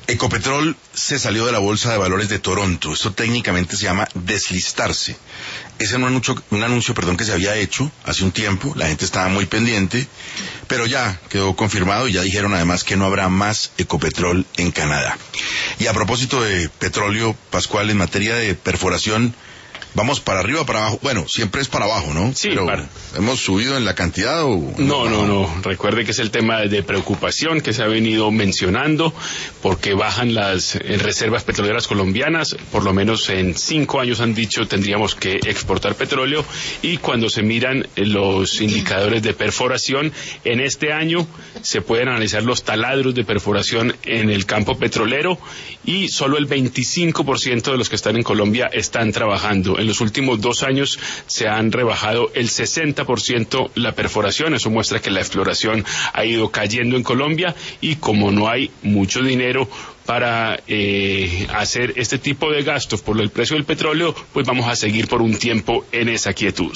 Ecopetrol se salió de la Bolsa de Valores de Toronto. Esto técnicamente se llama deslistarse. Ese era un anuncio que se había hecho hace un tiempo, la gente estaba muy pendiente, pero ya quedó confirmado y ya dijeron además que no habrá más Ecopetrol en Canadá. Y a propósito de petróleo, Pascual, en materia de perforación, ¿vamos para arriba o para abajo? Bueno, siempre es para abajo, ¿no? Sí, pero ¿hemos subido en la cantidad o...? No. Recuerde que es el tema de preocupación que se ha venido mencionando, porque bajan las reservas petroleras colombianas. Por lo menos en 5 años han dicho tendríamos que exportar petróleo, y cuando se miran los indicadores de perforación, en este año se pueden analizar los taladros de perforación en el campo petrolero, y solo el 25% de los que están en Colombia están trabajando. En los últimos 2 años se han rebajado el 60% la perforación. Eso muestra que la exploración ha ido cayendo en Colombia, y como no hay mucho dinero para hacer este tipo de gastos por el precio del petróleo, pues vamos a seguir por un tiempo en esa quietud.